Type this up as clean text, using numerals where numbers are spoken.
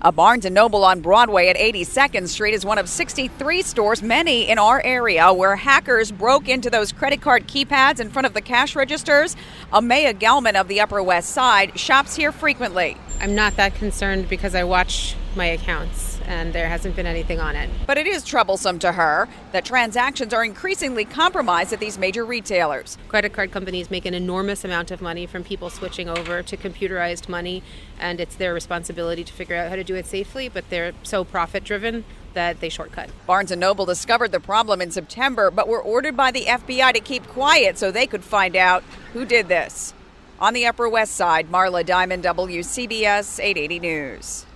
A Barnes & Noble on Broadway at 82nd Street is one of 63 stores, many in our area, where hackers broke into those credit card keypads in front of the cash registers. Amaya Gelman of the Upper West Side shops here frequently. I'm not that concerned because I watch my accounts and there hasn't been anything on it. But it is troublesome to her that transactions are increasingly compromised at these major retailers. Credit card companies make an enormous amount of money from people switching over to computerized money, and it's their responsibility to figure out how to do it safely, but they're so profit-driven that they shortcut. Barnes & Noble discovered the problem in September, but were ordered by the FBI to keep quiet so they could find out who did this. On the Upper West Side, Marla Diamond, WCBS 880 News.